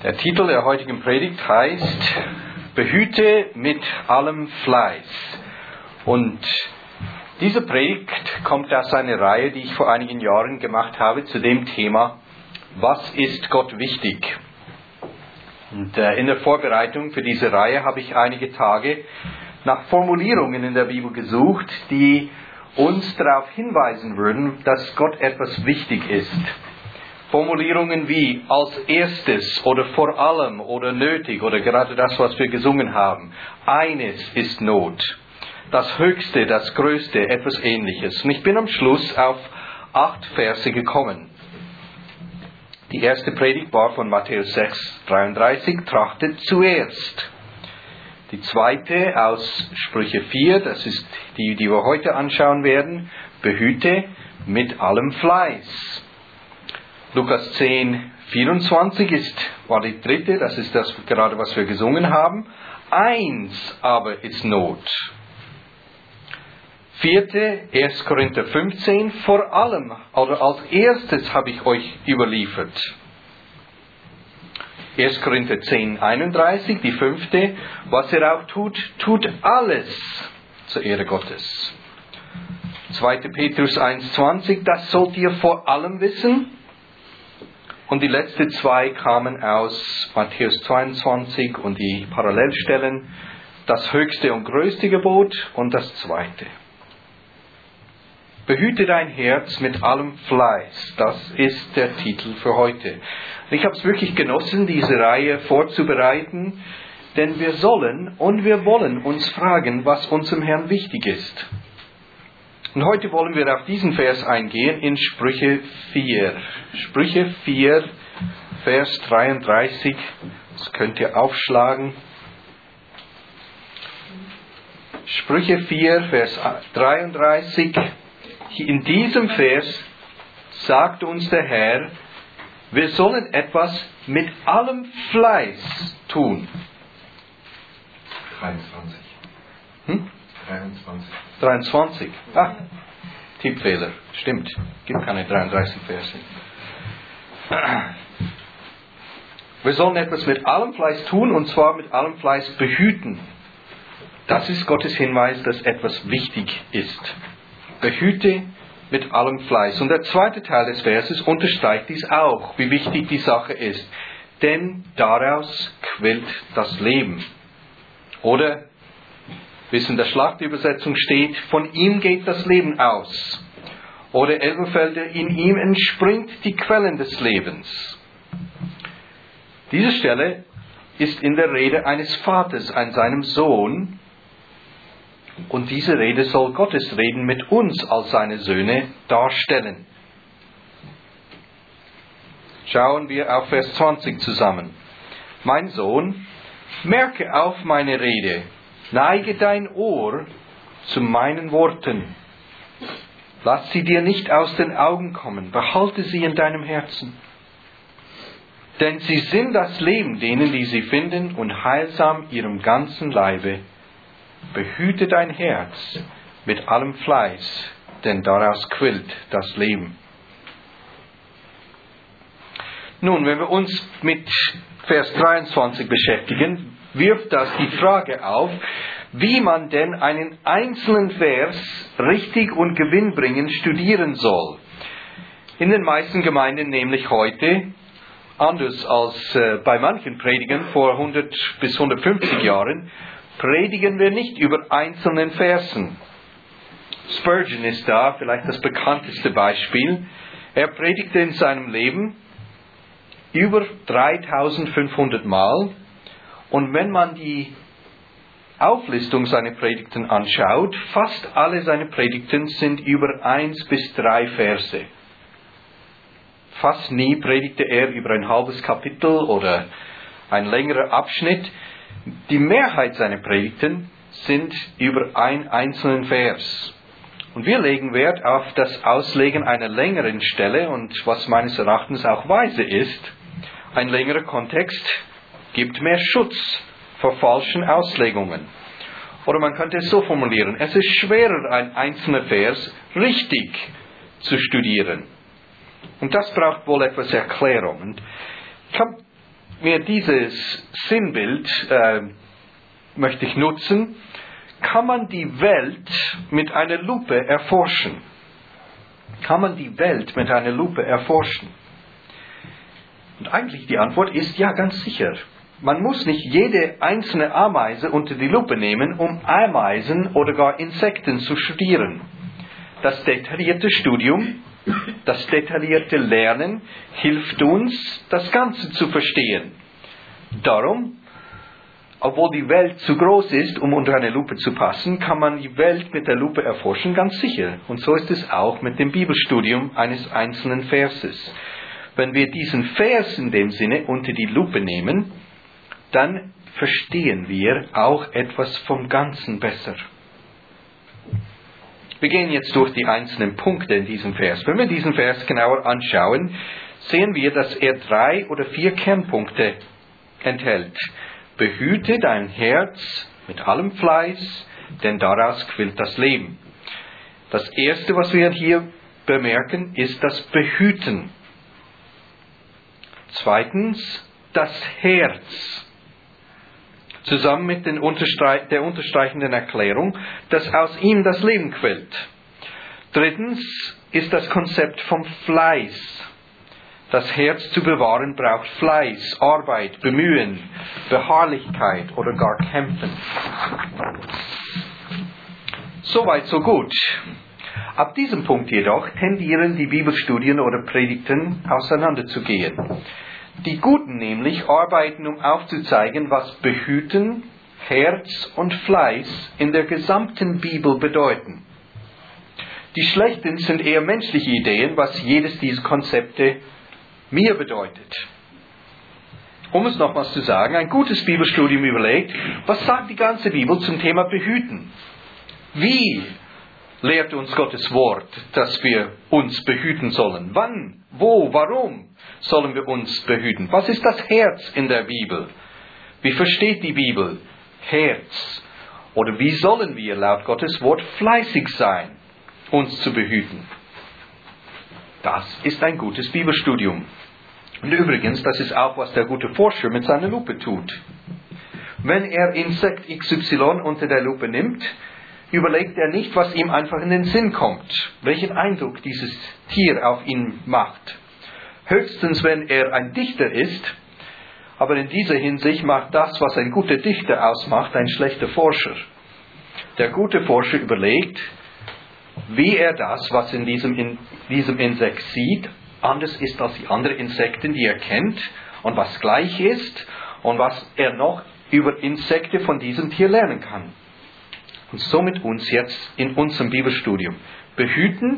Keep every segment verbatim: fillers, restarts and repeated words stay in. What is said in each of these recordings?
Der Titel der heutigen Predigt heißt Behüte mit allem Fleiß. Und diese Predigt kommt aus einer Reihe, die ich vor einigen Jahren gemacht habe zu dem Thema, was ist Gott wichtig? Und äh, in der Vorbereitung für diese Reihe habe ich einige Tage nach Formulierungen in der Bibel gesucht, die uns darauf hinweisen würden, dass Gott etwas wichtig ist. Formulierungen wie als erstes oder vor allem oder nötig oder gerade das, was wir gesungen haben. Eines ist Not. Das Höchste, das Größte, etwas Ähnliches. Und ich bin am Schluss auf acht Verse gekommen. Die erste Predigt war von Matthäus sechs, dreiunddreißig, trachtet zuerst. Die zweite aus Sprüche vier, das ist die, die wir heute anschauen werden, behüte mit allem Fleiß. Lukas zehn, vierundzwanzig ist, war die dritte, das ist das gerade, was wir gesungen haben. Eins aber ist Not. Vierte, erster Korinther fünfzehn, vor allem, oder als erstes habe ich euch überliefert. erster Korinther zehn, einunddreißig, die fünfte, was ihr auch tut, tut alles zur Ehre Gottes. zweiter Petrus eins, zwanzig, das sollt ihr vor allem wissen. Und die letzten zwei kamen aus Matthäus zweiundzwanzig und die Parallelstellen, das höchste und größte Gebot und das zweite. Behüte dein Herz mit allem Fleiß, das ist der Titel für heute. Ich habe es wirklich genossen, diese Reihe vorzubereiten, denn wir sollen und wir wollen uns fragen, was unserem Herrn wichtig ist. Und heute wollen wir auf diesen Vers eingehen in Sprüche vier. Sprüche vier, Vers dreiunddreißig. Das könnt ihr aufschlagen. Sprüche vier, Vers dreiunddreißig. In diesem Vers sagt uns der Herr, wir sollen etwas mit allem Fleiß tun. dreiundzwanzig. Hm? dreiundzwanzig. dreiundzwanzig. Ah, Tippfehler. Stimmt. Gibt keine dreiunddreißig Verse. Wir sollen etwas mit allem Fleiß tun, und zwar mit allem Fleiß behüten. Das ist Gottes Hinweis, dass etwas wichtig ist. Behüte mit allem Fleiß. Und der zweite Teil des Verses unterstreicht dies auch, wie wichtig die Sache ist. Denn daraus quillt das Leben. Oder, wie es in der Schlachtübersetzung steht, von ihm geht das Leben aus. Oder Elberfelder, in ihm entspringt die Quellen des Lebens. Diese Stelle ist in der Rede eines Vaters an seinem Sohn. Und diese Rede soll Gottes Reden mit uns als seine Söhne darstellen. Schauen wir auf Vers zwanzig zusammen. Mein Sohn, merke auf meine Rede, neige dein Ohr zu meinen Worten. Lass sie dir nicht aus den Augen kommen, behalte sie in deinem Herzen. Denn sie sind das Leben denen, die sie finden, und heilsam ihrem ganzen Leibe. Behüte dein Herz mit allem Fleiß, denn daraus quillt das Leben. Nun, wenn wir uns mit Vers dreiundzwanzig beschäftigen, wirft das die Frage auf, wie man denn einen einzelnen Vers richtig und gewinnbringend studieren soll. In den meisten Gemeinden nämlich heute, anders als äh, bei manchen Predigern vor hundert bis hundertfünfzig Jahren, predigen wir nicht über einzelnen Versen. Spurgeon ist da, vielleicht das bekannteste Beispiel. Er predigte in seinem Leben über dreitausendfünfhundert Mal. Und wenn man die Auflistung seiner Predigten anschaut, fast alle seine Predigten sind über eins bis drei Verse. Fast nie predigte er über ein halbes Kapitel oder ein längerer Abschnitt. Die Mehrheit seiner Predigten sind über einen einzelnen Vers. Und wir legen Wert auf das Auslegen einer längeren Stelle und was meines Erachtens auch weise ist, ein längerer Kontext gibt mehr Schutz vor falschen Auslegungen. Oder man könnte es so formulieren, es ist schwerer, ein einzelner Vers richtig zu studieren. Und das braucht wohl etwas Erklärung. Und ich habe mir dieses Sinnbild äh, möchte ich nutzen, kann man die Welt mit einer Lupe erforschen. Kann man die Welt mit einer Lupe erforschen? Und eigentlich die Antwort ist ja, ganz sicher. Man muss nicht jede einzelne Ameise unter die Lupe nehmen, um Ameisen oder gar Insekten zu studieren. Das detaillierte Studium, das detaillierte Lernen hilft uns, das Ganze zu verstehen. Darum, obwohl die Welt zu groß ist, um unter eine Lupe zu passen, kann man die Welt mit der Lupe erforschen, ganz sicher. Und so ist es auch mit dem Bibelstudium eines einzelnen Verses. Wenn wir diesen Vers in dem Sinne unter die Lupe nehmen, dann verstehen wir auch etwas vom Ganzen besser. Wir gehen jetzt durch die einzelnen Punkte in diesem Vers. Wenn wir diesen Vers genauer anschauen, sehen wir, dass er drei oder vier Kernpunkte enthält. Behüte dein Herz mit allem Fleiß, denn daraus quillt das Leben. Das Erste, was wir hier bemerken, ist das Behüten. Zweitens, das Herz. Zusammen mit den Unterstre- der unterstreichenden Erklärung, dass aus ihm das Leben quillt. Drittens ist das Konzept vom Fleiß. Das Herz zu bewahren braucht Fleiß, Arbeit, Bemühen, Beharrlichkeit oder gar Kämpfen. Soweit, so gut. Ab diesem Punkt jedoch tendieren die Bibelstudien oder Predigten auseinanderzugehen. Die Guten nämlich arbeiten, um aufzuzeigen, was Behüten, Herz und Fleiß in der gesamten Bibel bedeuten. Die Schlechten sind eher menschliche Ideen, was jedes dieser Konzepte mir bedeutet. Um es nochmals zu sagen, ein gutes Bibelstudium überlegt, was sagt die ganze Bibel zum Thema Behüten? Wie lehrt uns Gottes Wort, dass wir uns behüten sollen? Wann, wo, warum sollen wir uns behüten? Was ist das Herz in der Bibel? Wie versteht die Bibel Herz? Oder wie sollen wir laut Gottes Wort fleißig sein, uns zu behüten? Das ist ein gutes Bibelstudium. Und übrigens, das ist auch, was der gute Forscher mit seiner Lupe tut. Wenn er Insekt X Y unter der Lupe nimmt, überlegt er nicht, was ihm einfach in den Sinn kommt, welchen Eindruck dieses Tier auf ihn macht. Höchstens, wenn er ein Dichter ist, aber in dieser Hinsicht macht das, was ein guter Dichter ausmacht, ein schlechter Forscher. Der gute Forscher überlegt, wie er das, was in diesem, in diesem Insekt sieht, anders ist als die anderen Insekten, die er kennt, und was gleich ist und was er noch über Insekten von diesem Tier lernen kann. Und so mit uns jetzt in unserem Bibelstudium. Behüten,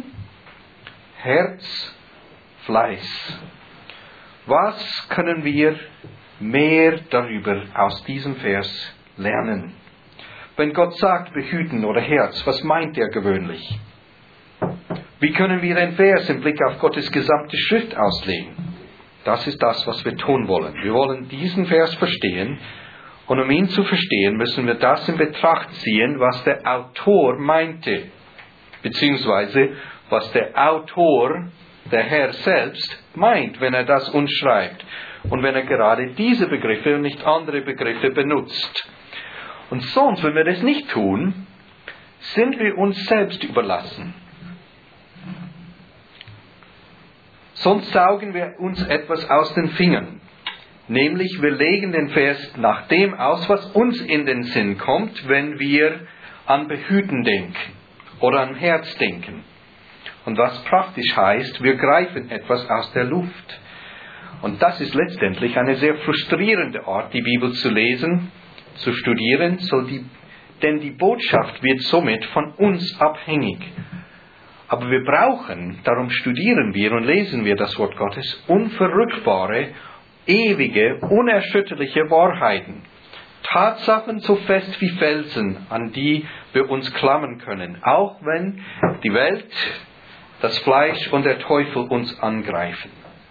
Herz, Fleiß. Was können wir mehr darüber aus diesem Vers lernen? Wenn Gott sagt, behüten oder Herz, was meint er gewöhnlich? Wie können wir den Vers im Blick auf Gottes gesamte Schrift auslegen? Das ist das, was wir tun wollen. Wir wollen diesen Vers verstehen. Und um ihn zu verstehen, müssen wir das in Betracht ziehen, was der Autor meinte. Beziehungsweise, was der Autor, der Herr selbst, meint, wenn er das uns schreibt. Und wenn er gerade diese Begriffe und nicht andere Begriffe benutzt. Und sonst, wenn wir das nicht tun, sind wir uns selbst überlassen. Sonst saugen wir uns etwas aus den Fingern. Nämlich, wir legen den Vers nach dem aus, was uns in den Sinn kommt, wenn wir an Behüten denken oder an Herz denken. Und was praktisch heißt, wir greifen etwas aus der Luft. Und das ist letztendlich eine sehr frustrierende Art, die Bibel zu lesen, zu studieren, so die, denn die Botschaft wird somit von uns abhängig. Aber wir brauchen, darum studieren wir und lesen wir das Wort Gottes, unverrückbare, ewige, unerschütterliche Wahrheiten. Tatsachen so fest wie Felsen, an die wir uns klammern können, auch wenn die Welt, das Fleisch und der Teufel uns angreifen.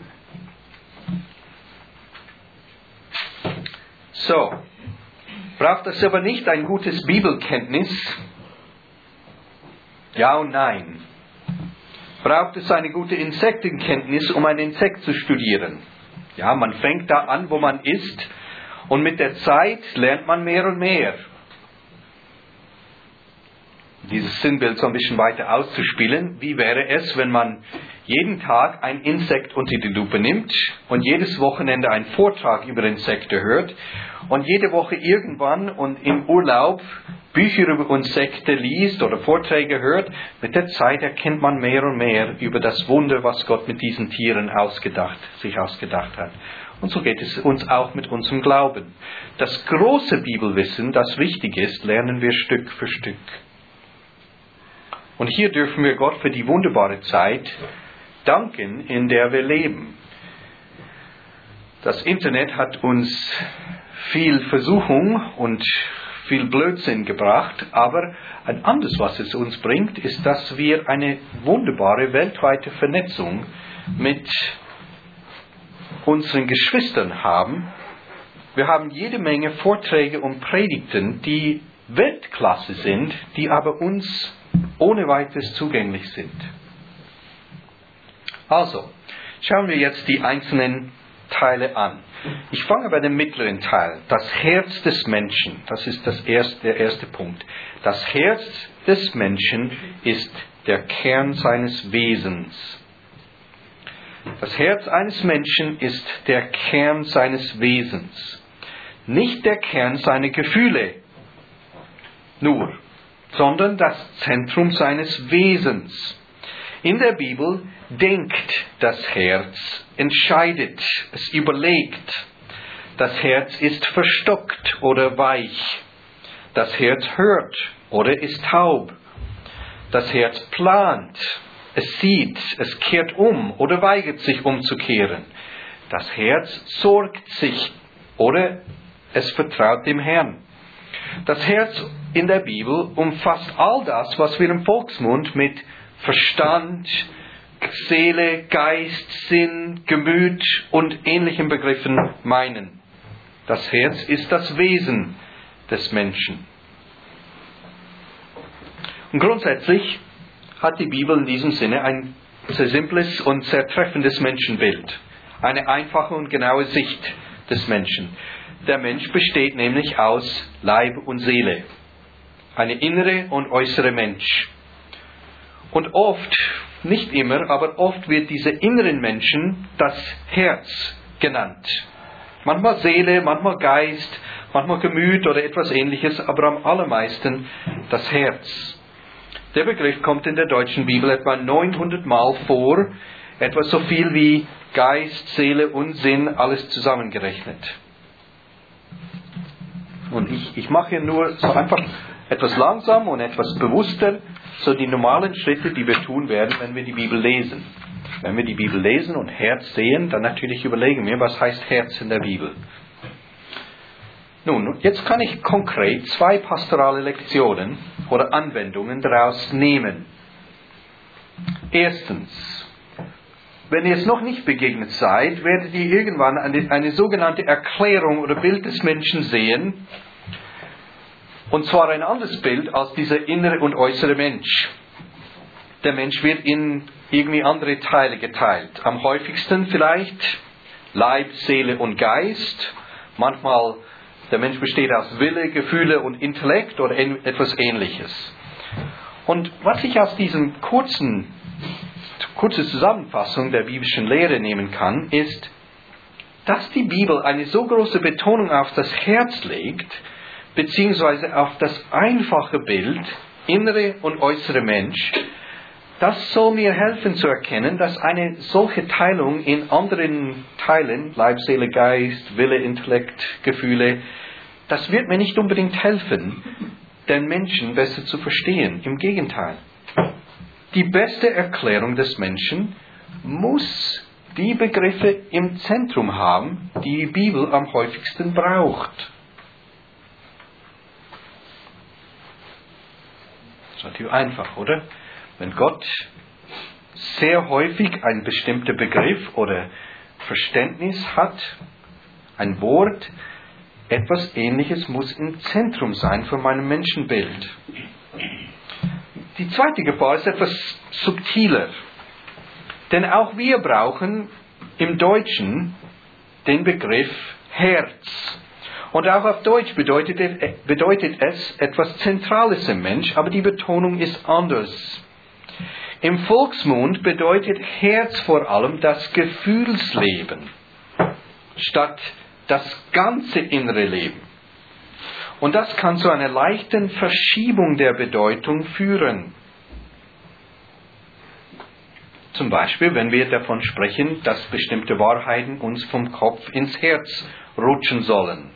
So, braucht es aber nicht ein gutes Bibelkenntnis? Ja und nein. Braucht es eine gute Insektenkenntnis, um ein Insekt zu studieren? Ja, man fängt da an, wo man ist, und mit der Zeit lernt man mehr und mehr. Dieses Sinnbild so ein bisschen weiter auszuspielen. Wie wäre es, wenn man jeden Tag ein Insekt unter die Lupe nimmt und jedes Wochenende einen Vortrag über Insekten hört und jede Woche irgendwann und im Urlaub Bücher über Insekten liest oder Vorträge hört? Mit der Zeit erkennt man mehr und mehr über das Wunder, was Gott mit diesen Tieren ausgedacht, sich ausgedacht hat. Und so geht es uns auch mit unserem Glauben. Das große Bibelwissen, das wichtig ist, lernen wir Stück für Stück. Und hier dürfen wir Gott für die wunderbare Zeit danken, in der wir leben. Das Internet hat uns viel Versuchung und viel Blödsinn gebracht, aber ein anderes, was es uns bringt, ist, dass wir eine wunderbare weltweite Vernetzung mit unseren Geschwistern haben. Wir haben jede Menge Vorträge und Predigten, die Weltklasse sind, die aber uns ohne weiteres zugänglich sind. Also, schauen wir jetzt die einzelnen Teile an. Ich fange bei dem mittleren Teil. Das Herz des Menschen. Das ist das erste, der erste Punkt. Das Herz des Menschen ist der Kern seines Wesens. Das Herz eines Menschen ist der Kern seines Wesens. Nicht der Kern seiner Gefühle nur, sondern das Zentrum seines Wesens. In der Bibel denkt das Herz, entscheidet, es überlegt. Das Herz ist verstockt oder weich. Das Herz hört oder ist taub. Das Herz plant, es sieht, es kehrt um oder weigert sich umzukehren. Das Herz sorgt sich oder es vertraut dem Herrn. Das Herz in der Bibel umfasst all das, was wir im Volksmund mit Verstand, Seele, Geist, Sinn, Gemüt und ähnlichen Begriffen meinen. Das Herz ist das Wesen des Menschen. Und grundsätzlich hat die Bibel in diesem Sinne ein sehr simples und sehr treffendes Menschenbild. Eine einfache und genaue Sicht des Menschen. Der Mensch besteht nämlich aus Leib und Seele. Eine innere und äußere Mensch. Und oft, nicht immer, aber oft wird dieser inneren Menschen das Herz genannt. Manchmal Seele, manchmal Geist, manchmal Gemüt oder etwas Ähnliches, aber am allermeisten das Herz. Der Begriff kommt in der deutschen Bibel etwa neunhundert Mal vor, etwa so viel wie Geist, Seele und Sinn, alles zusammengerechnet. Und ich, ich mache hier nur so einfach etwas langsam und etwas bewusster, so die normalen Schritte, die wir tun werden, wenn wir die Bibel lesen. Wenn wir die Bibel lesen und Herz sehen, dann natürlich überlegen wir, was heißt Herz in der Bibel. Nun, jetzt kann ich konkret zwei pastorale Lektionen oder Anwendungen daraus nehmen. Erstens, wenn ihr es noch nicht begegnet seid, werdet ihr irgendwann eine, eine sogenannte Erklärung oder Bild des Menschen sehen. Und zwar ein anderes Bild als dieser innere und äußere Mensch. Der Mensch wird in irgendwie andere Teile geteilt. Am häufigsten vielleicht Leib, Seele und Geist. Manchmal der Mensch besteht aus Wille, Gefühle und Intellekt oder etwas Ähnliches. Und was ich aus diesem kurzen, kurze Zusammenfassung der biblischen Lehre nehmen kann, ist, dass die Bibel eine so große Betonung auf das Herz legt, beziehungsweise auf das einfache Bild, innere und äußere Mensch. Das soll mir helfen zu erkennen, dass eine solche Teilung in anderen Teilen, Leib, Seele, Geist, Wille, Intellekt, Gefühle, das wird mir nicht unbedingt helfen, den Menschen besser zu verstehen. Im Gegenteil. Die beste Erklärung des Menschen muss die Begriffe im Zentrum haben, die die Bibel am häufigsten braucht. Das ist natürlich einfach, oder? Wenn Gott sehr häufig ein bestimmter Begriff oder Verständnis hat, ein Wort, etwas Ähnliches muss im Zentrum sein von meinem Menschenbild. Die zweite Gefahr ist etwas subtiler. Denn auch wir brauchen im Deutschen den Begriff Herz. Und auch auf Deutsch bedeutet, bedeutet es etwas Zentrales im Mensch, aber die Betonung ist anders. Im Volksmund bedeutet Herz vor allem das Gefühlsleben, statt das ganze innere Leben. Und das kann zu einer leichten Verschiebung der Bedeutung führen. Zum Beispiel, wenn wir davon sprechen, dass bestimmte Wahrheiten uns vom Kopf ins Herz rutschen sollen.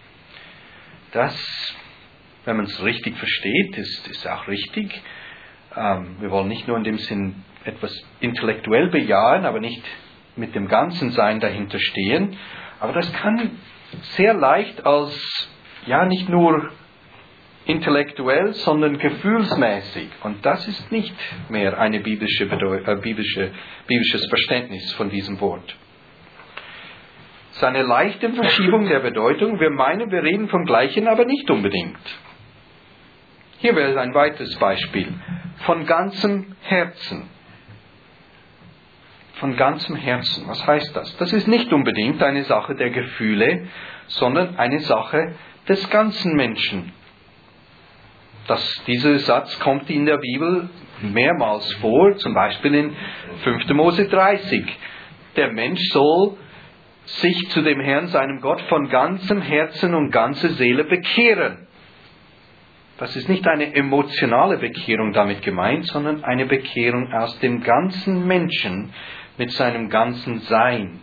Das, wenn man es richtig versteht, ist, ist auch richtig. Ähm, wir wollen nicht nur in dem Sinn etwas intellektuell bejahen, aber nicht mit dem ganzen Sein dahinter stehen. Aber das kann sehr leicht als, ja, nicht nur intellektuell, sondern gefühlsmäßig. Und das ist nicht mehr ein biblische Bedeu- äh, biblische, biblisches Verständnis von diesem Wort. Es ist eine leichte Verschiebung der Bedeutung. Wir meinen, wir reden vom Gleichen, aber nicht unbedingt. Hier wäre ein weiteres Beispiel. Von ganzem Herzen. Von ganzem Herzen. Was heißt das? Das ist nicht unbedingt eine Sache der Gefühle, sondern eine Sache des ganzen Menschen. Das, dieser Satz kommt in der Bibel mehrmals vor, zum Beispiel in fünfter Mose dreißig. Der Mensch soll sich zu dem Herrn, seinem Gott, von ganzem Herzen und ganzer Seele bekehren. Das ist nicht eine emotionale Bekehrung damit gemeint, sondern eine Bekehrung aus dem ganzen Menschen mit seinem ganzen Sein.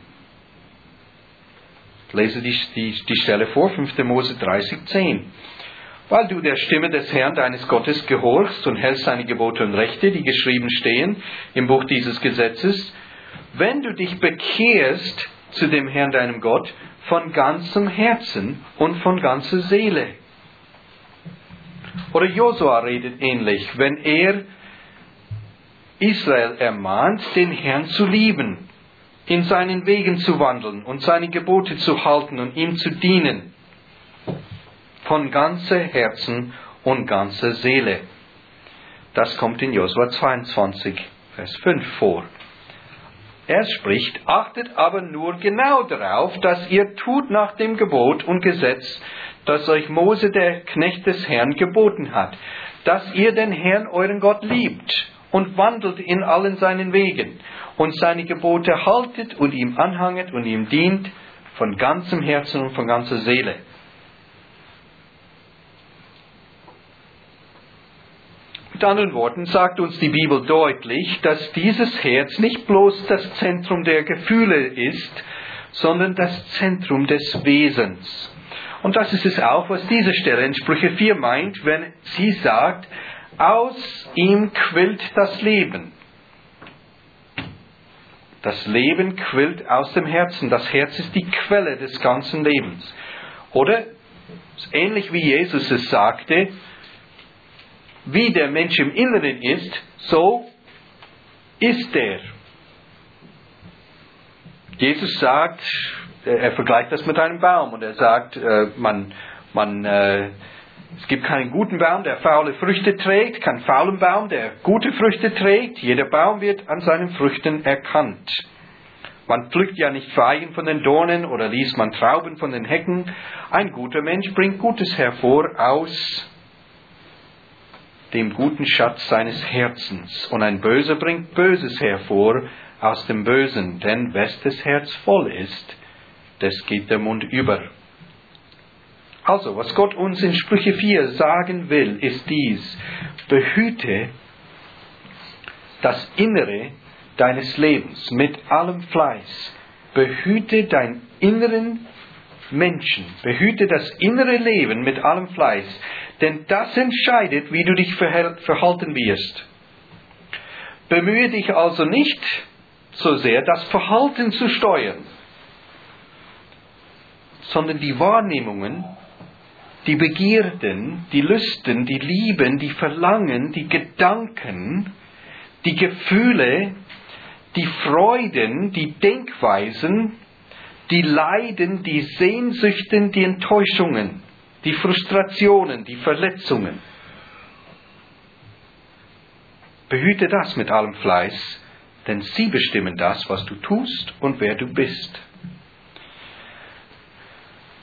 Ich lese die, die, die Stelle vor, fünfter Mose dreißig, zehn. Weil du der Stimme des Herrn, deines Gottes, gehorchst und hältst seine Gebote und Rechte, die geschrieben stehen im Buch dieses Gesetzes, wenn du dich bekehrst zu dem Herrn, deinem Gott, von ganzem Herzen und von ganzer Seele. Oder Josua redet ähnlich, wenn er Israel ermahnt, den Herrn zu lieben, in seinen Wegen zu wandeln und seine Gebote zu halten und ihm zu dienen. Von ganzem Herzen und ganzer Seele. Das kommt in Josua zweiundzwanzig, Vers fünf vor. Er spricht, achtet aber nur genau darauf, dass ihr tut nach dem Gebot und Gesetz, das euch Mose, der Knecht des Herrn, geboten hat, dass ihr den Herrn, euren Gott, liebt und wandelt in allen seinen Wegen und seine Gebote haltet und ihm anhanget und ihm dient von ganzem Herzen und von ganzer Seele. Mit anderen Worten sagt uns die Bibel deutlich, dass dieses Herz nicht bloß das Zentrum der Gefühle ist, sondern das Zentrum des Wesens. Und das ist es auch, was diese Stelle in Sprüche vier meint, wenn sie sagt, aus ihm quillt das Leben. Das Leben quillt aus dem Herzen. Das Herz ist die Quelle des ganzen Lebens. Oder, ähnlich wie Jesus es sagte, wie der Mensch im Inneren ist, so ist er. Jesus sagt, er vergleicht das mit einem Baum und er sagt, äh, man, man, äh, es gibt keinen guten Baum, der faule Früchte trägt, keinen faulen Baum, der gute Früchte trägt. Jeder Baum wird an seinen Früchten erkannt. Man pflückt ja nicht Feigen von den Dornen oder liest man Trauben von den Hecken. Ein guter Mensch bringt Gutes hervor aus dem guten Schatz seines Herzens. Und ein Böser bringt Böses hervor aus dem Bösen. Denn wes das Herz voll ist, das geht der Mund über. Also, was Gott uns in Sprüche vier sagen will, ist dies: Behüte das Innere deines Lebens mit allem Fleiß. Behüte deinen inneren Menschen. Behüte das innere Leben mit allem Fleiß. Denn das entscheidet, wie du dich verhalten wirst. Bemühe dich also nicht so sehr, das Verhalten zu steuern, sondern die Wahrnehmungen, die Begierden, die Lüsten, die Lieben, die Verlangen, die Gedanken, die Gefühle, die Freuden, die Denkweisen, die Leiden, die Sehnsüchten, die Enttäuschungen, die Frustrationen, die Verletzungen. Behüte das mit allem Fleiß, denn sie bestimmen das, was du tust und wer du bist.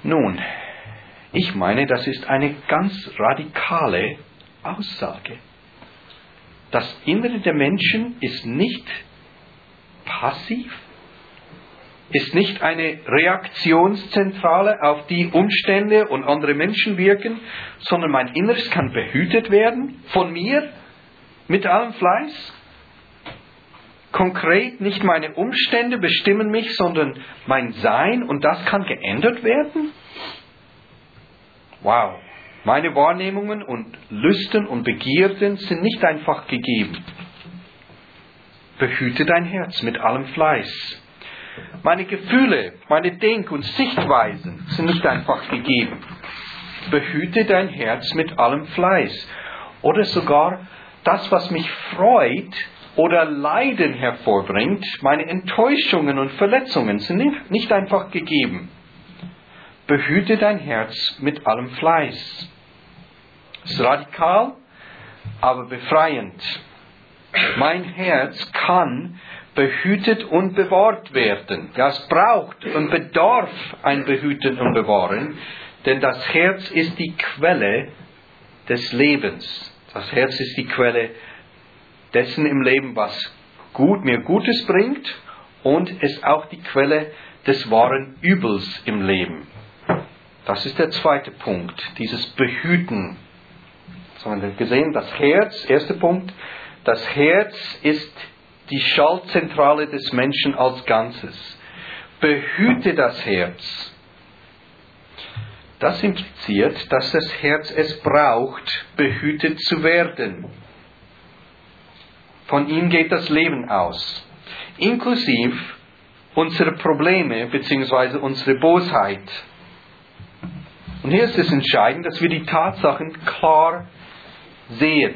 Nun, ich meine, das ist eine ganz radikale Aussage. Das Innere der Menschen ist nicht passiv, ist nicht eine Reaktionszentrale auf die Umstände und andere Menschen wirken, sondern mein Inneres kann behütet werden von mir mit allem Fleiß. Konkret nicht meine Umstände bestimmen mich, sondern mein Sein, und das kann geändert werden. Wow, meine Wahrnehmungen und Lüsten und Begierden sind nicht einfach gegeben. Behüte dein Herz mit allem Fleiß. Meine Gefühle, meine Denk- und Sichtweisen sind nicht einfach gegeben. Behüte dein Herz mit allem Fleiß. Oder sogar das, was mich freut oder Leiden hervorbringt, meine Enttäuschungen und Verletzungen sind nicht einfach gegeben. Behüte dein Herz mit allem Fleiß. Es ist radikal, aber befreiend. Mein Herz kann behütet und bewahrt werden. Ja, es braucht und bedarf ein Behüten und Bewahren, denn das Herz ist die Quelle des Lebens. Das Herz ist die Quelle dessen im Leben, was gut, mir Gutes bringt, und ist auch die Quelle des wahren Übels im Leben. Das ist der zweite Punkt, dieses Behüten. So haben wir gesehen, das Herz, erster Punkt, das Herz ist die Schaltzentrale des Menschen als Ganzes. Behüte das Herz. Das impliziert, dass das Herz es braucht, behütet zu werden. Von ihm geht das Leben aus. Inklusive unsere Probleme bzw. unsere Bosheit. Und hier ist es entscheidend, dass wir die Tatsachen klar sehen.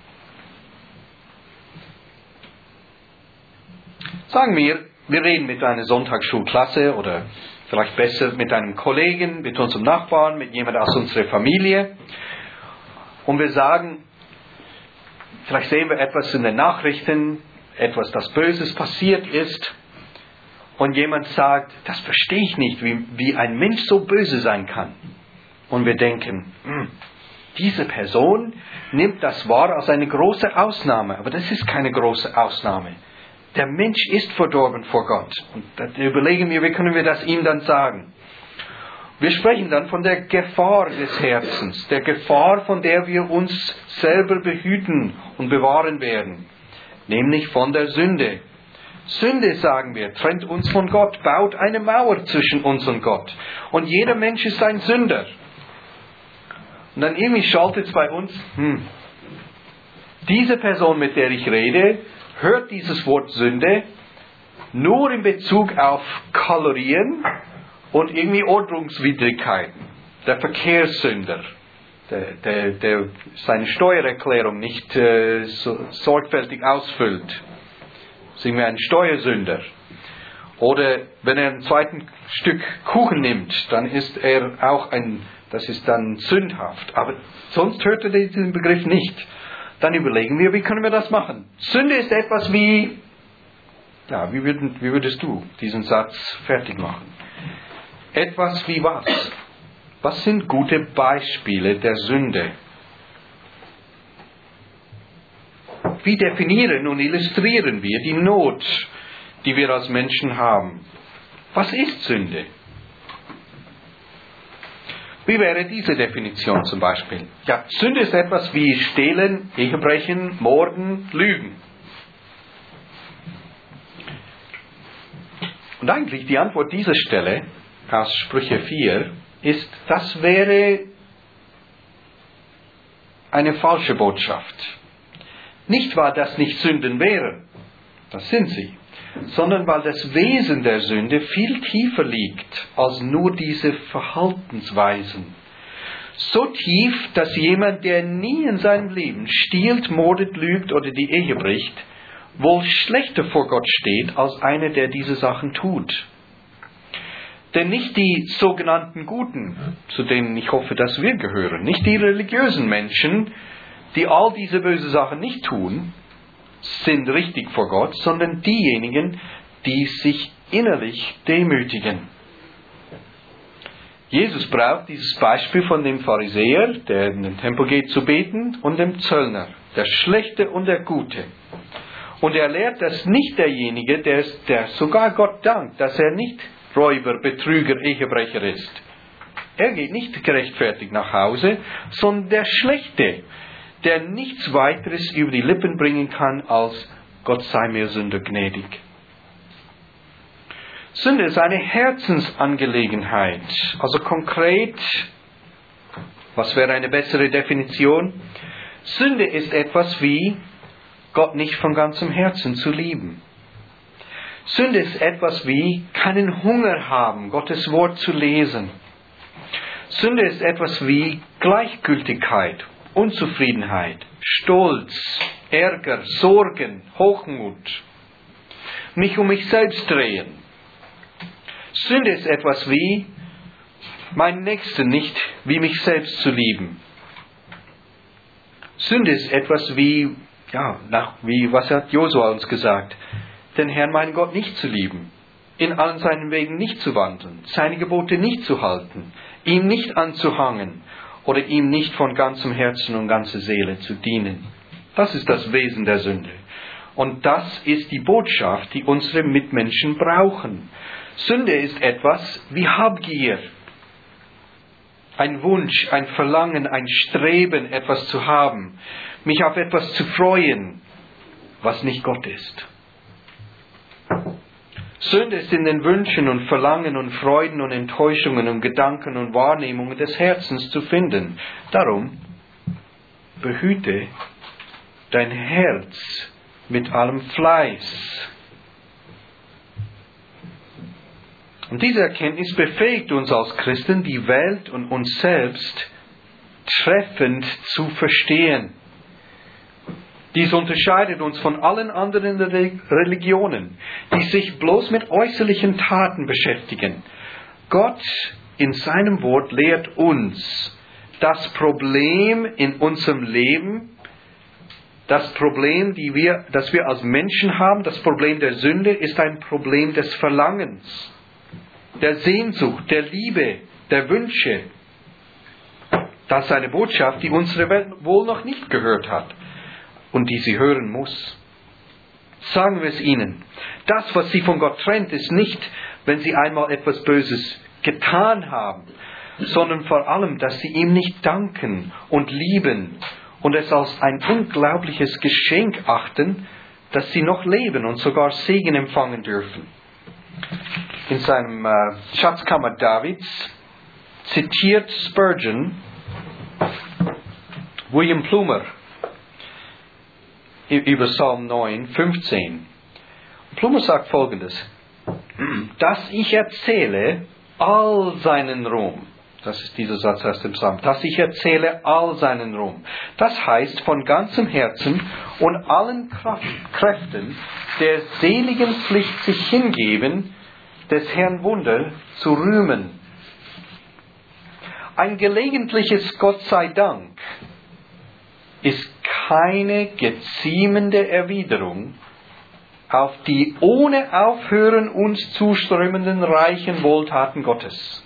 Sagen wir, wir reden mit einer Sonntagsschulklasse oder vielleicht besser mit einem Kollegen, mit unserem Nachbarn, mit jemandem aus unserer Familie. Und wir sagen, vielleicht sehen wir etwas in den Nachrichten, etwas, das Böses passiert ist. Und jemand sagt, das verstehe ich nicht, wie, wie ein Mensch so böse sein kann. Und wir denken, hm, diese Person nimmt das wahr als eine große Ausnahme. Aber das ist keine große Ausnahme. Der Mensch ist verdorben vor Gott. Und dann überlegen wir, wie können wir das ihm dann sagen? Wir sprechen dann von der Gefahr des Herzens, der Gefahr, von der wir uns selber behüten und bewahren werden, nämlich von der Sünde. Sünde, sagen wir, trennt uns von Gott, baut eine Mauer zwischen uns und Gott. Und jeder Mensch ist ein Sünder. Und dann irgendwie schaltet es bei uns, hm, diese Person, mit der ich rede, hört dieses Wort Sünde nur in Bezug auf Kalorien und irgendwie Ordnungswidrigkeiten. Der Verkehrssünder, der, der, der seine Steuererklärung nicht äh, so sorgfältig ausfüllt, ist irgendwie ein Steuersünder. Oder wenn er ein zweites Stück Kuchen nimmt, dann ist er auch ein, das ist dann sündhaft. Aber sonst hört er diesen Begriff nicht. Dann überlegen wir, wie können wir das machen? Sünde ist etwas wie, ja, wie, würden, wie würdest du diesen Satz fertig machen? Etwas wie was? Was sind gute Beispiele der Sünde? Wie definieren und illustrieren wir die Not, die wir als Menschen haben? Was ist Sünde? Wie wäre diese Definition zum Beispiel? Ja, Sünde ist etwas wie Stehlen, Ehebrechen, Morden, Lügen. Und eigentlich die Antwort dieser Stelle aus Sprüche vier ist, das wäre eine falsche Botschaft. Nicht, weil das nicht Sünden wären, das sind sie, sondern weil das Wesen der Sünde viel tiefer liegt als nur diese Verhaltensweisen. So tief, dass jemand, der nie in seinem Leben stiehlt, mordet, lügt oder die Ehe bricht, wohl schlechter vor Gott steht als einer, der diese Sachen tut. Denn nicht die sogenannten Guten, zu denen ich hoffe, dass wir gehören, nicht die religiösen Menschen, die all diese bösen Sachen nicht tun, sind richtig vor Gott, sondern diejenigen, die sich innerlich demütigen. Jesus braucht dieses Beispiel von dem Pharisäer, der in den Tempel geht zu beten, und dem Zöllner, der Schlechte und der Gute. Und er lehrt, dass nicht derjenige, der, der sogar Gott dankt, dass er nicht Räuber, Betrüger, Ehebrecher ist. Er geht nicht gerechtfertigt nach Hause, sondern der Schlechte, der nichts weiteres über die Lippen bringen kann, als Gott sei mir Sünder gnädig. Sünde ist eine Herzensangelegenheit. Also konkret, was wäre eine bessere Definition? Sünde ist etwas wie Gott nicht von ganzem Herzen zu lieben. Sünde ist etwas wie keinen Hunger haben, Gottes Wort zu lesen. Sünde ist etwas wie Gleichgültigkeit, Unzufriedenheit, Stolz, Ärger, Sorgen, Hochmut, mich um mich selbst drehen. Sünde ist etwas wie meinen Nächsten nicht wie mich selbst zu lieben. Sünde ist etwas wie, ja, nach, wie, was hat Josua uns gesagt? Den Herrn, meinen Gott, nicht zu lieben, in allen seinen Wegen nicht zu wandeln, seine Gebote nicht zu halten, ihm nicht anzuhangen oder ihm nicht von ganzem Herzen und ganzer Seele zu dienen. Das ist das Wesen der Sünde. Und das ist die Botschaft, die unsere Mitmenschen brauchen. Sünde ist etwas wie Habgier. Ein Wunsch, ein Verlangen, ein Streben, etwas zu haben, mich auf etwas zu freuen, was nicht Gott ist. Sünde ist in den Wünschen und Verlangen und Freuden und Enttäuschungen und Gedanken und Wahrnehmungen des Herzens zu finden. Darum behüte dein Herz mit allem Fleiß. Und diese Erkenntnis befähigt uns als Christen, die Welt und uns selbst treffend zu verstehen. Dies unterscheidet uns von allen anderen Religionen, die sich bloß mit äußerlichen Taten beschäftigen. Gott in seinem Wort lehrt uns, das Problem in unserem Leben, das Problem, die wir, das wir als Menschen haben, das Problem der Sünde, ist ein Problem des Verlangens, der Sehnsucht, der Liebe, der Wünsche. Das ist eine Botschaft, die unsere Welt wohl noch nicht gehört hat und die sie hören muss. Sagen wir es ihnen. Das, was sie von Gott trennt, ist nicht, wenn sie einmal etwas Böses getan haben, sondern vor allem, dass sie ihm nicht danken und lieben und es als ein unglaubliches Geschenk achten, dass sie noch leben und sogar Segen empfangen dürfen. In seinem äh, Schatzkammer Davids zitiert Spurgeon William Plumer über Psalm neun, fünfzehn. Plumer sagt Folgendes: Dass ich erzähle all seinen Ruhm. Das ist dieser Satz aus dem Psalm. Dass ich erzähle all seinen Ruhm. Das heißt, von ganzem Herzen und allen Kräften der seligen Pflicht sich hingeben, des Herrn Wunder zu rühmen. Ein gelegentliches Gott sei Dank ist keine geziemende Erwiderung auf die ohne Aufhören uns zuströmenden reichen Wohltaten Gottes.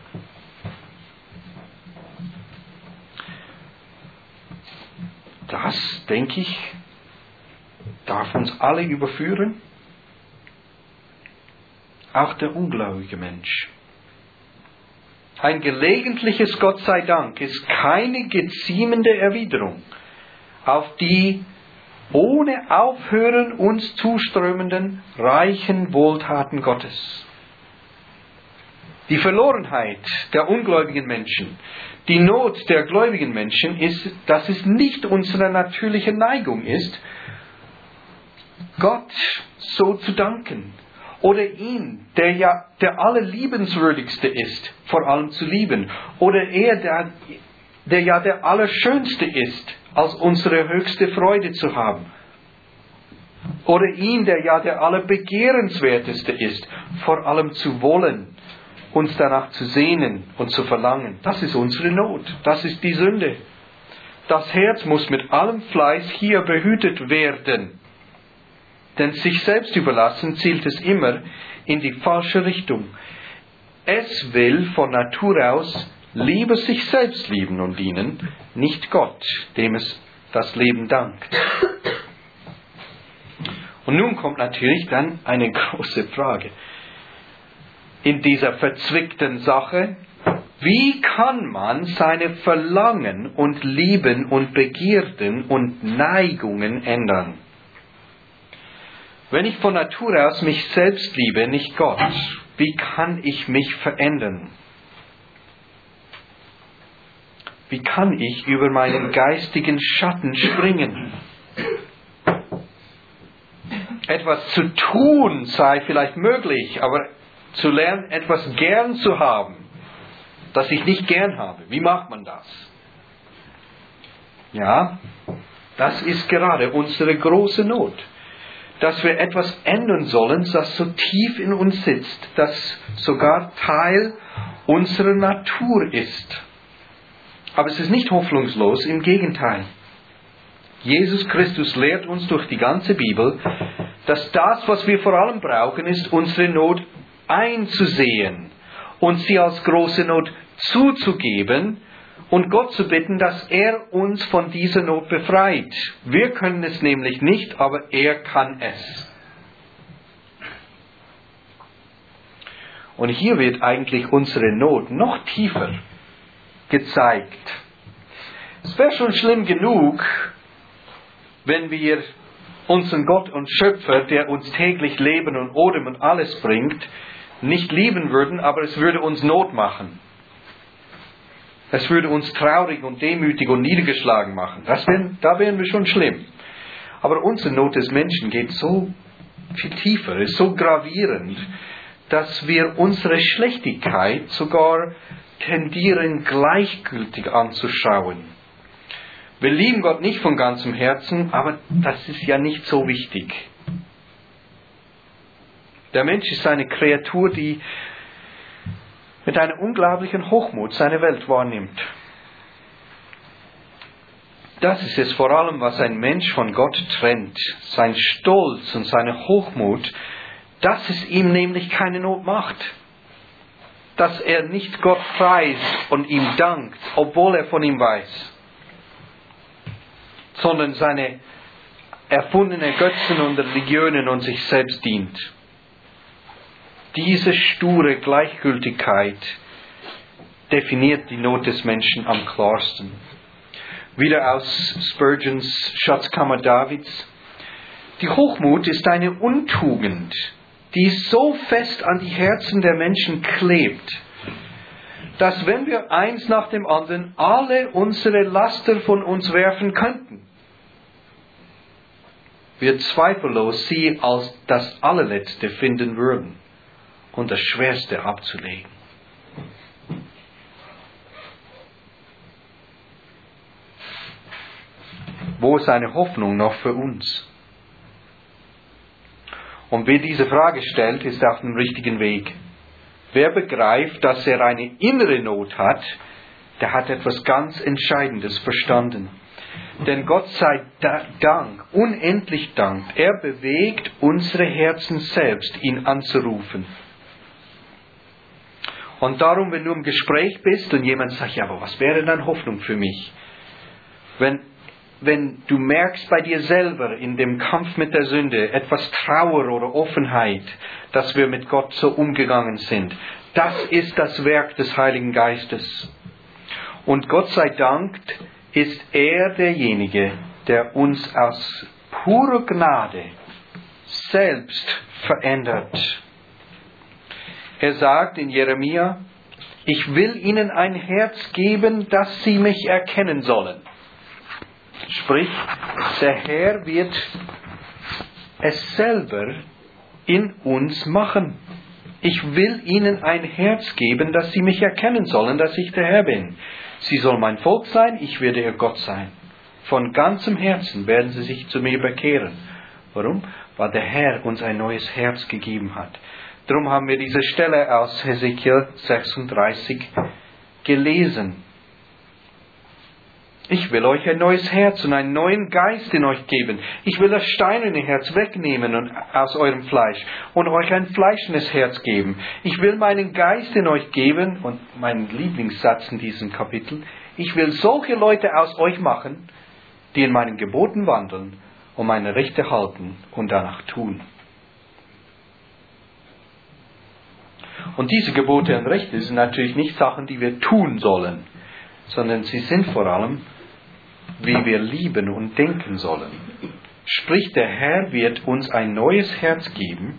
Das, denke ich, darf uns alle überführen. Auch der ungläubige Mensch. Ein gelegentliches Gott sei Dank ist keine geziemende Erwiderung auf die ohne Aufhören uns zuströmenden reichen Wohltaten Gottes. Die Verlorenheit der ungläubigen Menschen, die Not der gläubigen Menschen ist, dass es nicht unsere natürliche Neigung ist, Gott so zu danken. Oder ihn, der ja der allerliebenswürdigste ist, vor allem zu lieben. Oder er, der, der ja der Allerschönste ist, als unsere höchste Freude zu haben. Oder ihn, der ja der Allerbegehrenswerteste ist, vor allem zu wollen, uns danach zu sehnen und zu verlangen. Das ist unsere Not, das ist die Sünde. Das Herz muss mit allem Fleiß hier behütet werden. Denn sich selbst überlassen zielt es immer in die falsche Richtung. es will von Natur aus lieber sich selbst lieben und dienen, nicht Gott, dem es das Leben dankt. Und nun kommt natürlich dann eine große Frage. In dieser verzwickten Sache, wie kann man seine Verlangen und Lieben und Begierden und Neigungen ändern? Wenn ich von Natur aus mich selbst liebe, nicht Gott, wie kann ich mich verändern? Wie kann ich über meinen geistigen Schatten springen? Etwas zu tun sei vielleicht möglich, aber zu lernen, etwas gern zu haben, das ich nicht gern habe. Wie macht man das? Ja, das ist gerade unsere große Not. Dass wir etwas ändern sollen, das so tief in uns sitzt, das sogar Teil unserer Natur ist. Aber es ist nicht hoffnungslos, im Gegenteil. Jesus Christus lehrt uns durch die ganze Bibel, dass das, was wir vor allem brauchen, ist, unsere Not einzusehen und sie als große Not zuzugeben und Gott zu bitten, dass er uns von dieser Not befreit. Wir können es nämlich nicht, aber er kann es. Und hier wird eigentlich unsere Not noch tiefer gezeigt. Es wäre schon schlimm genug, wenn wir unseren Gott und Schöpfer, der uns täglich Leben und Odem und alles bringt, nicht lieben würden, aber es würde uns Not machen. Es würde uns traurig und demütig und niedergeschlagen machen. Das wären, da wären wir schon schlimm. Aber unsere Not des Menschen geht so viel tiefer, ist so gravierend, dass wir unsere Schlechtigkeit sogar tendieren, gleichgültig anzuschauen. Wir lieben Gott nicht von ganzem Herzen, aber das ist ja nicht so wichtig. Der Mensch ist eine Kreatur, die mit einer unglaublichen Hochmut seine Welt wahrnimmt. Das ist es vor allem, was ein Mensch von Gott trennt. Sein Stolz und seine Hochmut, dass es ihm nämlich keine Not macht. Dass er nicht Gott preist und ihm dankt, obwohl er von ihm weiß. Sondern seine erfundene Götzen und Religionen und sich selbst dient. Diese sture Gleichgültigkeit definiert die Not des Menschen am klarsten. Wieder aus Spurgeons Schatzkammer Davids. Die Hochmut ist eine Untugend, die so fest an die Herzen der Menschen klebt, dass wenn wir eins nach dem anderen alle unsere Laster von uns werfen könnten, wir zweifellos sie als das Allerletzte finden würden und das Schwerste abzulegen. Wo ist eine Hoffnung noch für uns? Und wer diese Frage stellt, ist auf dem richtigen Weg. Wer begreift, dass er eine innere Not hat, der hat etwas ganz Entscheidendes verstanden. Denn Gott sei Dank, unendlich Dank, er bewegt unsere Herzen selbst, ihn anzurufen. Und darum, wenn du im Gespräch bist und jemand sagt, ja, aber was wäre dann Hoffnung für mich? Wenn, wenn du merkst bei dir selber in dem Kampf mit der Sünde etwas Trauer oder Offenheit, dass wir mit Gott so umgegangen sind, das ist das Werk des Heiligen Geistes. Und Gott sei Dank ist er derjenige, der uns aus purer Gnade selbst verändert. Er sagt in Jeremia, ich will ihnen ein Herz geben, dass sie mich erkennen sollen. Sprich, der Herr wird es selber in uns machen. Ich will ihnen ein Herz geben, dass sie mich erkennen sollen, dass ich der Herr bin. Sie soll mein Volk sein, ich werde ihr Gott sein. Von ganzem Herzen werden sie sich zu mir bekehren. Warum? Weil der Herr uns ein neues Herz gegeben hat. Darum haben wir diese Stelle aus Hesekiel sechsunddreißig gelesen. Ich will euch ein neues Herz und einen neuen Geist in euch geben. Ich will das steinerne Herz wegnehmen und aus eurem Fleisch und euch ein fleischendes Herz geben. Ich will meinen Geist in euch geben, und mein Lieblingssatz in diesem Kapitel, ich will solche Leute aus euch machen, die in meinen Geboten wandeln und meine Rechte halten und danach tun. Und diese Gebote und Rechte sind natürlich nicht Sachen, die wir tun sollen, sondern sie sind vor allem, wie wir lieben und denken sollen. Sprich, der Herr wird uns ein neues Herz geben,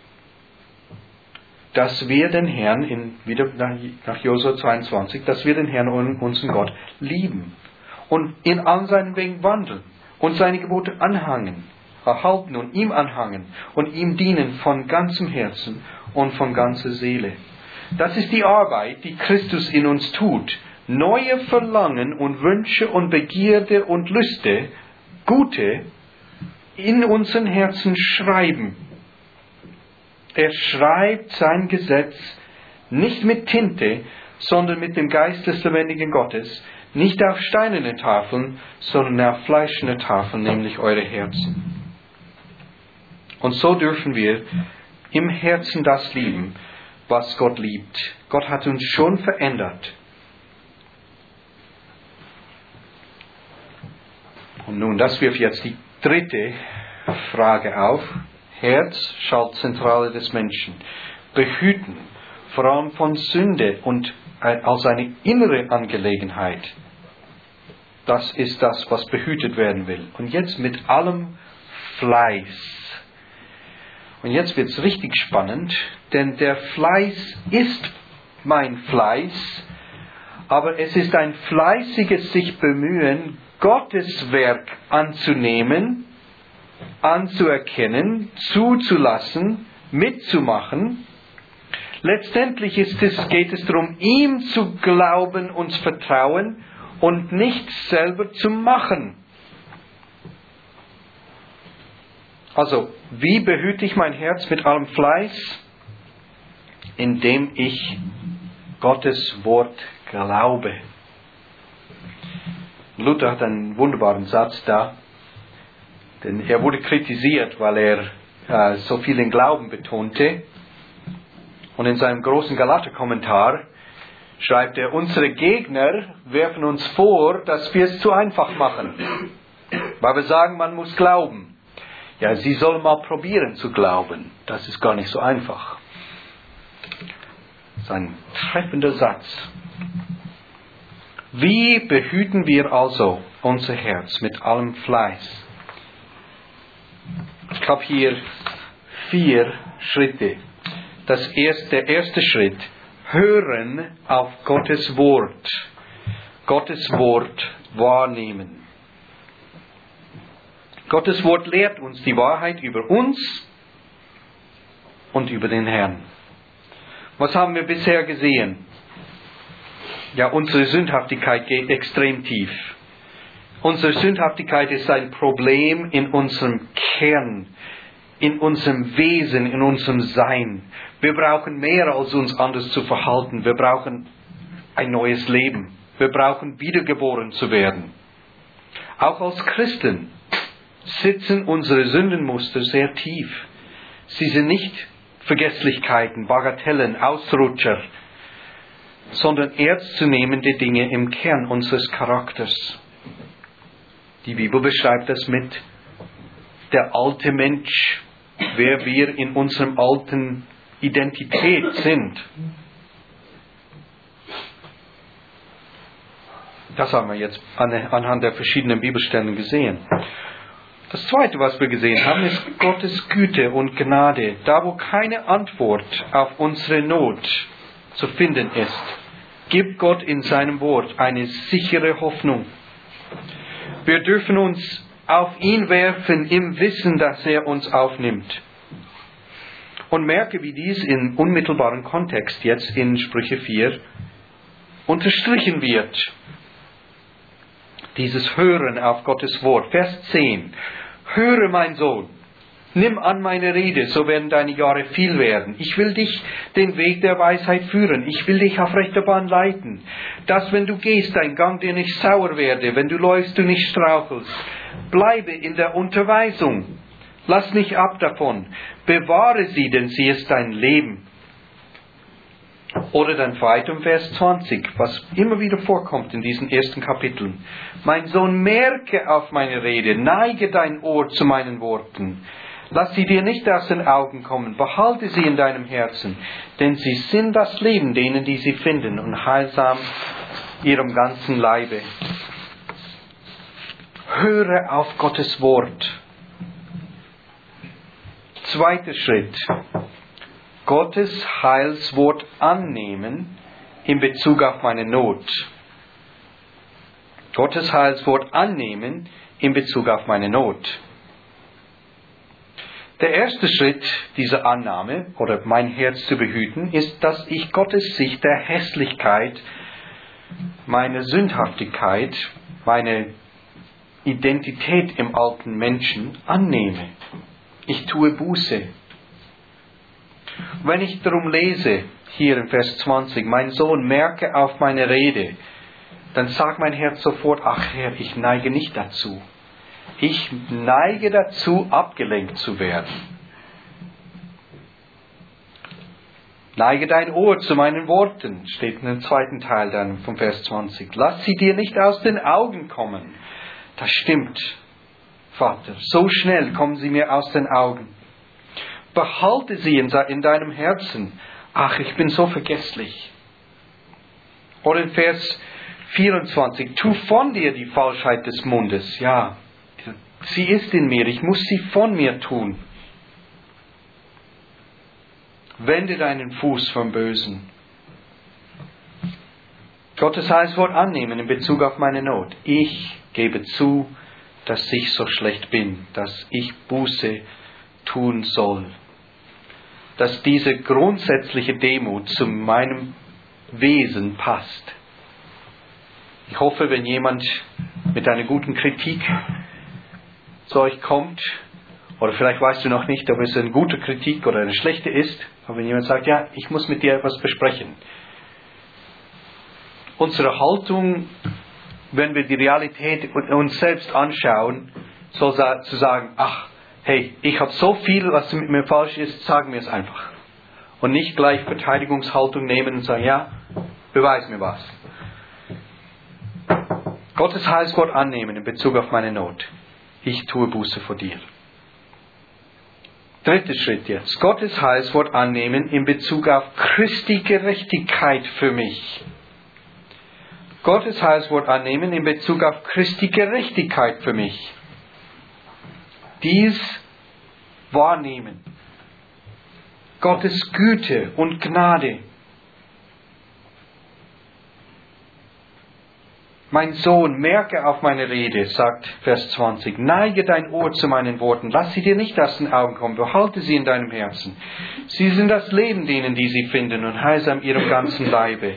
dass wir den Herrn, in, wieder nach Josua zweiundzwanzig, dass wir den Herrn, unseren Gott, lieben und in allen seinen Wegen wandeln und seine Gebote anhangen, erhalten und ihm anhangen und ihm dienen von ganzem Herzen und von ganzer Seele. Das ist die Arbeit, die Christus in uns tut. Neue Verlangen und Wünsche und Begierde und Lüste, Gute, in unseren Herzen schreiben. Er schreibt sein Gesetz nicht mit Tinte, sondern mit dem Geist des lebendigen Gottes, nicht auf steinerne Tafeln, sondern auf fleischende Tafeln, nämlich eure Herzen. Und so dürfen wir im Herzen das lieben, was Gott liebt. Gott hat uns schon verändert. Und nun, das wirft jetzt die dritte Frage auf. Herz, Schaltzentrale des Menschen. Behüten, vor allem von Sünde und als eine innere Angelegenheit. Das ist das, was behütet werden will. Und jetzt mit allem Fleiß. Und jetzt wird es richtig spannend, denn der Fleiß ist mein Fleiß, aber es ist ein fleißiges sich bemühen, Gottes Werk anzunehmen, anzuerkennen, zuzulassen, mitzumachen. Letztendlich ist es, geht es darum, ihm zu glauben und zu vertrauen und nicht selber zu machen. Also, wie behüte ich mein Herz mit allem Fleiß? Indem ich Gottes Wort glaube. Luther hat einen wunderbaren Satz da, denn er wurde kritisiert, weil er äh, so viel den Glauben betonte. Und in seinem großen Galater-Kommentar schreibt er, unsere Gegner werfen uns vor, dass wir es zu einfach machen, weil wir sagen, man muss glauben. Ja, sie sollen mal probieren zu glauben. Das ist gar nicht so einfach. Das ist ein treffender Satz. Wie behüten wir also unser Herz mit allem Fleiß? Ich habe hier vier Schritte. Das erste, der erste Schritt, hören auf Gottes Wort. Gottes Wort wahrnehmen. Gottes Wort lehrt uns die Wahrheit über uns und über den Herrn. Was haben wir bisher gesehen? Ja, unsere Sündhaftigkeit geht extrem tief. Unsere Sündhaftigkeit ist ein Problem in unserem Kern, in unserem Wesen, in unserem Sein. Wir brauchen mehr als uns anders zu verhalten. Wir brauchen ein neues Leben. Wir brauchen wiedergeboren zu werden. Auch als Christen sitzen unsere Sündenmuster sehr tief. Sie sind nicht Vergesslichkeiten, Bagatellen, Ausrutscher, sondern ernstzunehmende Dinge im Kern unseres Charakters. Die Bibel beschreibt das mit der alte Mensch, wer wir in unserem alten Identität sind. Das haben wir jetzt anhand der verschiedenen Bibelstellen gesehen. Das Zweite, was wir gesehen haben, ist Gottes Güte und Gnade. Da, wo keine Antwort auf unsere Not zu finden ist, gibt Gott in seinem Wort eine sichere Hoffnung. Wir dürfen uns auf ihn werfen im Wissen, dass er uns aufnimmt. Und merke, wie dies im unmittelbaren Kontext jetzt in Sprüche vier unterstrichen wird. Dieses Hören auf Gottes Wort. Vers zehn. Höre, mein Sohn, Nimm an meine Rede, so werden deine Jahre viel werden. Ich will dich den Weg der Weisheit führen. Ich will dich auf rechter Bahn leiten. Dass, wenn du gehst, dein Gang dir nicht sauer werde. Wenn du läufst, du nicht strauchelst. Bleibe in der Unterweisung. Lass nicht ab davon. Bewahre sie, denn sie ist dein Leben. Oder dann weiter im Vers zwanzig, was immer wieder vorkommt in diesen ersten Kapiteln. Mein Sohn, merke auf meine Rede, neige dein Ohr zu meinen Worten. Lass sie dir nicht aus den Augen kommen, behalte sie in deinem Herzen, denn sie sind das Leben denen, die sie finden, und heilsam ihrem ganzen Leibe. Höre auf Gottes Wort. Zweiter Schritt. Gottes Heilswort annehmen in Bezug auf meine Not. Gottes Heilswort annehmen in Bezug auf meine Not. Der erste Schritt dieser Annahme, oder mein Herz zu behüten, ist, dass ich Gottes Sicht der Hässlichkeit, meine Sündhaftigkeit, meine Identität im alten Menschen annehme. Ich tue Buße. Wenn ich darum lese, hier in Vers zwanzig, mein Sohn, merke auf meine Rede, dann sagt mein Herz sofort, ach Herr, ich neige nicht dazu. Ich neige dazu, abgelenkt zu werden. Neige dein Ohr zu meinen Worten, steht in dem zweiten Teil dann vom Vers zwanzig. Lass sie dir nicht aus den Augen kommen. Das stimmt, Vater. So schnell kommen sie mir aus den Augen. Behalte sie in deinem Herzen. Ach, ich bin so vergesslich. Oder in Vers vierundzwanzig. Tu von dir die Falschheit des Mundes. Ja, sie ist in mir. Ich muss sie von mir tun. Wende deinen Fuß vom Bösen. Gottes Heilswort annehmen in Bezug auf meine Not. Ich gebe zu, dass ich so schlecht bin, dass ich Buße tun soll. Dass diese grundsätzliche Demut zu meinem Wesen passt. Ich hoffe, wenn jemand mit einer guten Kritik zu euch kommt, oder vielleicht weißt du noch nicht, ob es eine gute Kritik oder eine schlechte ist, aber wenn jemand sagt, ja, ich muss mit dir etwas besprechen. Unsere Haltung, wenn wir die Realität uns selbst anschauen, soll zu sagen, ach, hey, ich habe so viel, was mit mir falsch ist, sag mir es einfach. Und nicht gleich Verteidigungshaltung nehmen und sagen, ja, beweis mir was. Gottes Heilswort annehmen in Bezug auf meine Not. Ich tue Buße vor dir. Dritter Schritt jetzt. Gottes Heilswort annehmen in Bezug auf Christi Gerechtigkeit für mich. Gottes Heilswort annehmen in Bezug auf Christi Gerechtigkeit für mich. Dies wahrnehmen. Gottes Güte und Gnade. Mein Sohn, merke auf meine Rede, sagt Vers zwanzig. Neige dein Ohr zu meinen Worten. Lass sie dir nicht aus den Augen kommen. Behalte sie in deinem Herzen. Sie sind das Leben denen, die sie finden, und heilsam ihrem ganzen Leibe.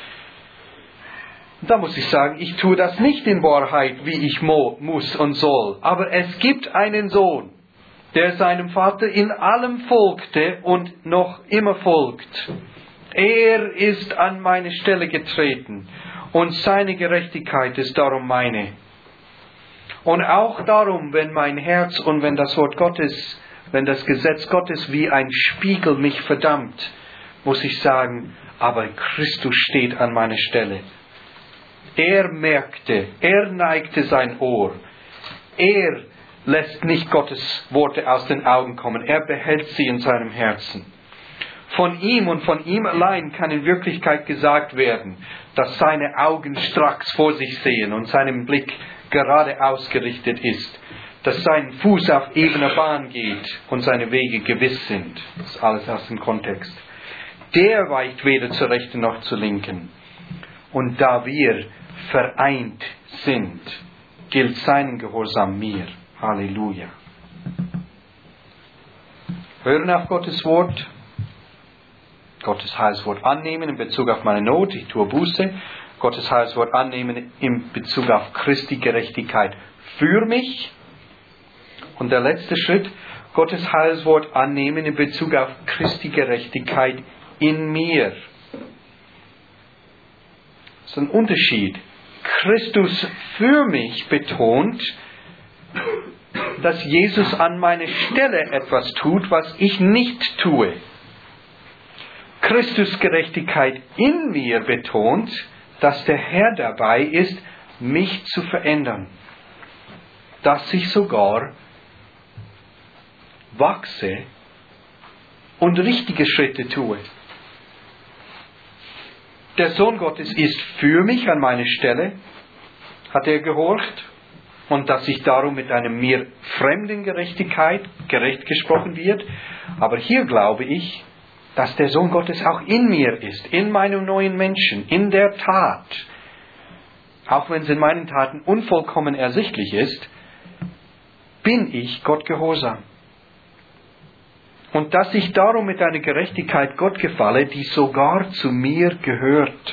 Da muss ich sagen, ich tue das nicht in Wahrheit, wie ich mo, muss und soll. Aber es gibt einen Sohn, der seinem Vater in allem folgte und noch immer folgt. Er ist an meine Stelle getreten und seine Gerechtigkeit ist darum meine. Und auch darum, wenn mein Herz und wenn das Wort Gottes, wenn das Gesetz Gottes wie ein Spiegel mich verdammt, muss ich sagen, aber Christus steht an meiner Stelle. Er merkte, er neigte sein Ohr. Er lässt nicht Gottes Worte aus den Augen kommen. Er behält sie in seinem Herzen. Von ihm und von ihm allein kann in Wirklichkeit gesagt werden, dass seine Augen stracks vor sich sehen und sein Blick gerade ausgerichtet ist. Dass sein Fuß auf ebener Bahn geht und seine Wege gewiss sind. Das ist alles aus dem Kontext. Der weicht weder zur Rechten noch zur Linken. Und da wir vereint sind, gilt sein Gehorsam mir. Halleluja. Hören auf Gottes Wort, Gottes Heilswort annehmen in Bezug auf meine Not, ich tue Buße, Gottes Heilswort annehmen in Bezug auf Christi Gerechtigkeit für mich Und der letzte Schritt, Gottes Heilswort annehmen in Bezug auf Christi Gerechtigkeit in mir. Das ist ein Unterschied. Christus für mich betont, dass Jesus an meiner Stelle etwas tut, was ich nicht tue. Christus Gerechtigkeit in mir betont, dass der Herr dabei ist, mich zu verändern. Dass ich sogar wachse und richtige Schritte tue. Der Sohn Gottes ist für mich an meiner Stelle, hat er gehorcht, und dass ich darum mit einer mir fremden Gerechtigkeit gerecht gesprochen wird. Aber hier glaube ich, dass der Sohn Gottes auch in mir ist, in meinem neuen Menschen, in der Tat. Auch wenn es in meinen Taten unvollkommen ersichtlich ist, bin ich Gott gehorsam. Und dass ich darum mit einer Gerechtigkeit Gott gefalle, die sogar zu mir gehört.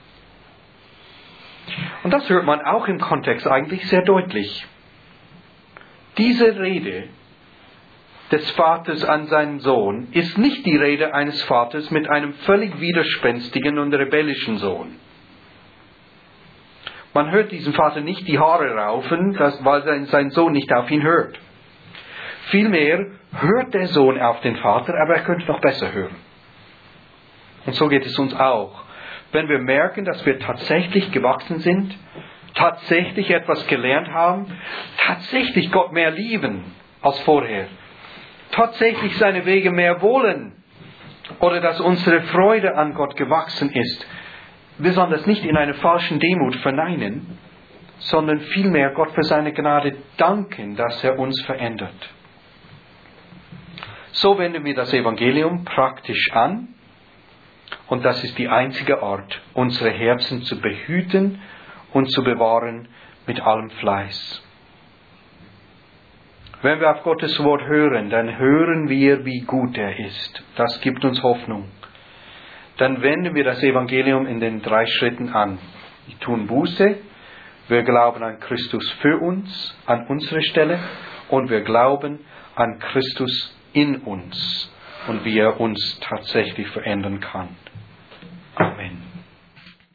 Und das hört man auch im Kontext eigentlich sehr deutlich. Diese Rede des Vaters an seinen Sohn ist nicht die Rede eines Vaters mit einem völlig widerspenstigen und rebellischen Sohn. Man hört diesem Vater nicht die Haare raufen, weil sein Sohn nicht auf ihn hört. Vielmehr hört der Sohn auf den Vater, aber er könnte noch besser hören. Und so geht es uns auch. Wenn wir merken, dass wir tatsächlich gewachsen sind, tatsächlich etwas gelernt haben, tatsächlich Gott mehr lieben als vorher, tatsächlich seine Wege mehr wollen, oder dass unsere Freude an Gott gewachsen ist, wir sollen das nicht in einer falschen Demut verneinen, sondern vielmehr Gott für seine Gnade danken, dass er uns verändert. So wenden wir das Evangelium praktisch an, und das ist die einzige Art, unsere Herzen zu behüten und zu bewahren mit allem Fleiß. Wenn wir auf Gottes Wort hören, dann hören wir, wie gut er ist. Das gibt uns Hoffnung. Dann wenden wir das Evangelium in den drei Schritten an. Wir tun Buße, wir glauben an Christus für uns, an unsere Stelle, und wir glauben an Christus in uns und wie er uns tatsächlich verändern kann.